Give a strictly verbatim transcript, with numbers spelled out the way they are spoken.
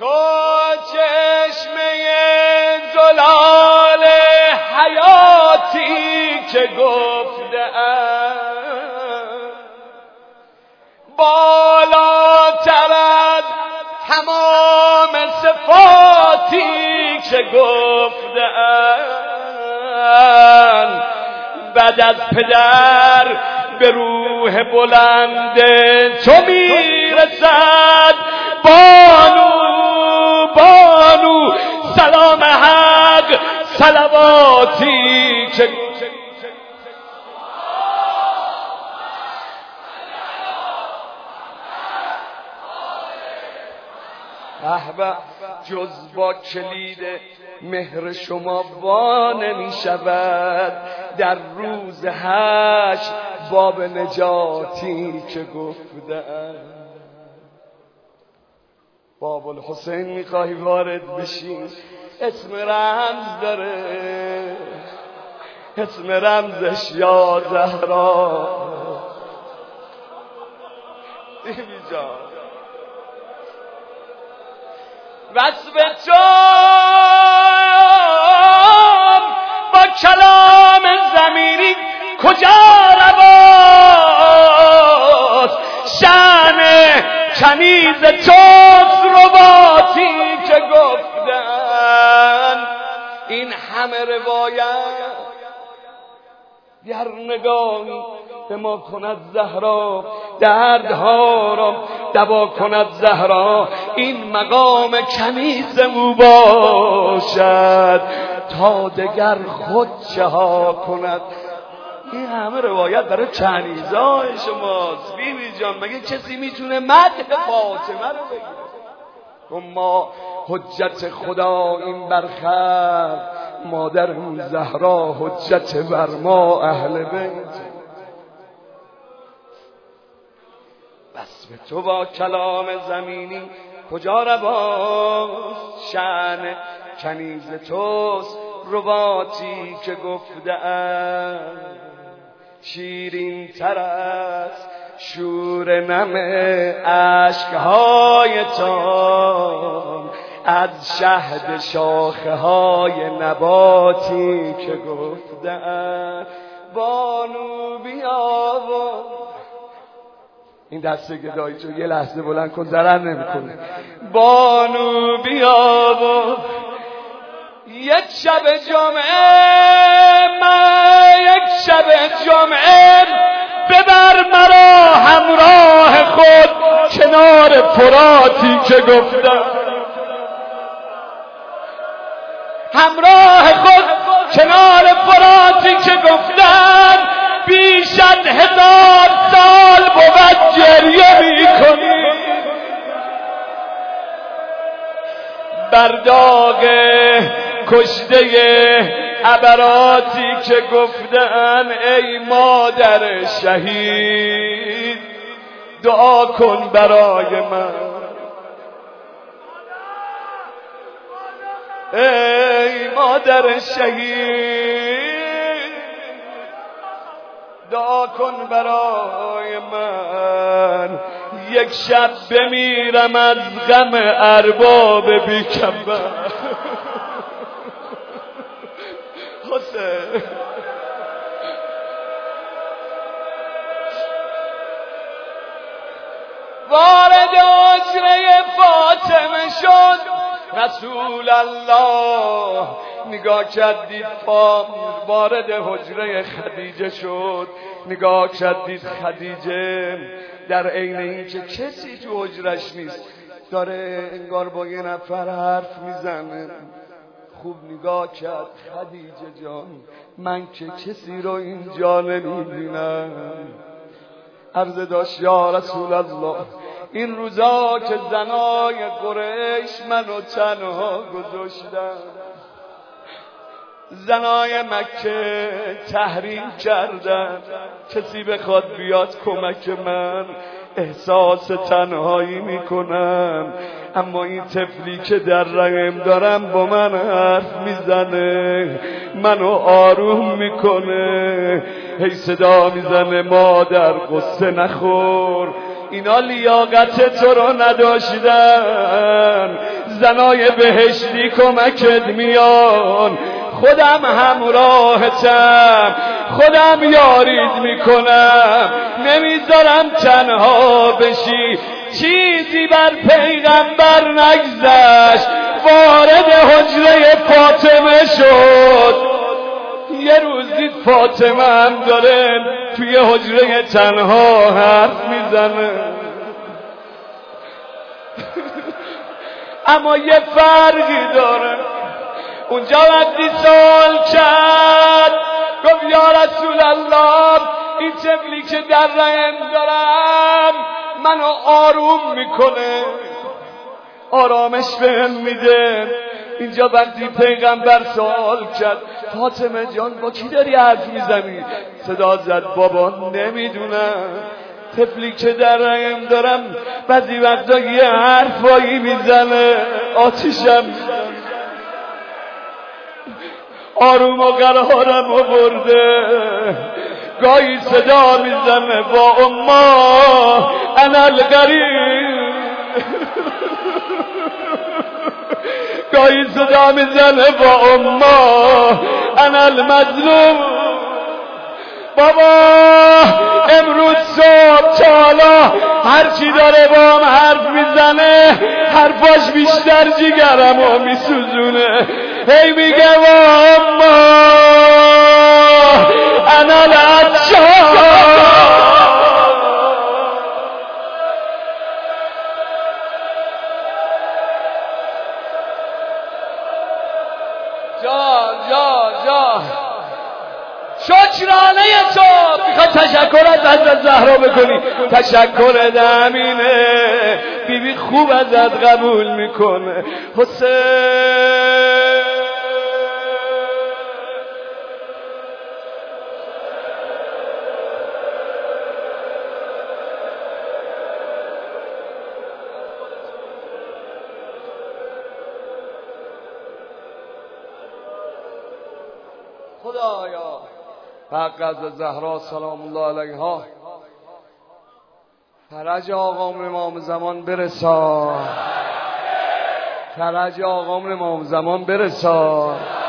تو چشمه زلال حیاتی که گفته‌ام بالاتر از تمام صفاتی که گفته‌ام بعد از پدر به روح بلند تو میرسد بانو بانو سلام حق صلواتی که احبه جز با کلید مهر شما وا نمی شود در روز حشر باب نجاتی که گفتم. باب الحسین میخواهی وارد بشین؟ اسم رمز داره، اسم رمزش یا زهرا. بیبی جان وصف تو با کلام زمینی کجا رواست؟ شأن کنیز توست رباطی که گفتن. این همه روایت گر نگاهی به ما کند زهرا، دردها را دوا کند زهرا. این مقام کنیز او باشد تا دگر خود چه ها کند. این همه روایت برای کنیزای شماست. بیبی جان مگه کسی میتونه مدح فاطمه رو بگیره؟ اما حجت خدا این برخر، مادر زهرا حجت بر ما اهل بیت. بس به تو با کلام زمینی کجا رواست؟ شأن کنیز توست رباطی که گفته‌ام. شیرین تر است شور نم اشک‌های تو از شهد شاخه های نباتی که گفته‌ام. بانو بیا و این دسته گدایی تو یه لحظه بلند کن، ضرر نمیکنه. بانو بیا و یک شب جمعه من یک شب جمعه ببر مرا همراه خود کنار فراتی که گفتم. همراه خود کنار فراتی که گفتم. بیش از هزار سال بود گریه میکنی بر داغ کشته عبراتی که گفتن. ای مادر شهید دعا کن برای من. ای مادر شهید دعا کن برای من. یک شب بمیرم از غم ارباب بیکبر. حسین وارد حجره فاطمه شد رسول الله. نگاه کردید پا وارد حجره خدیجه شد. نگاه کردید خدیجه در عین اینکه کسی تو حجرش نیست داره انگار با یه نفر حرف میزنه. خوب نگاه کرد خدیجه جان من که کسی رو اینجا نمیبینم. عرض داشت یا رسول الله این روزا که زنای قریش منو تنها گذاشتن، زنای مکه تحریم کردن، کسی بخواد بیاد کمک من احساس تنهایی میکنم. اما این طفلی که در رحم دارم با من حرف میزنه، منو آروم میکنه، هی صدا میزنه مادر قصه نخور، اینا لیاقت تو رو نداشتن، زنای بهشتی کمکت میان، خودم همراهتم، خودم یاریت میکنم، نمیذارم تنها بشی. چیزی بر پیغمبر نگذشت، وارد حجره فاطمه شد. یه روز دید فاطمه هم داره توی حجره تنها حرف میزنه، اما یه فرقی داره. اونجا وقتی سوال کرد گفت یا رسول الله، این طفلی که در رحم دارم منو آروم میکنه، آرامش بهم میده. اینجا وقتی پیغمبر سوال کرد فاطمه جان با کی داری حرف میزنی؟ صدا زد بابا نمیدونم، طفلی که در رحم دارم بعضی وقتا یه حرفایی میزنه، آتیشم آروم و قرارم و برده، گاهی صدا میزنه با اما انا الغریب، گاهی صدا میزنه با اما انا المظلوم. بابا امروز صبح چالا هرچی داره با هم حرف میزنه، حرفاش بیشتر جگرمو میسوزونه، هی میگه اما انا العطشان. جان جان جان شکرانه تو میخوای تشکر از حضرت زهرا بکنی، تشکر دمینه بیبی خوب ازت قبول میکنه. حسین خدایا حق از زهرا سلام الله علیها فرج آقامون امام زمان برسان، فرج آقامون امام زمان برسان.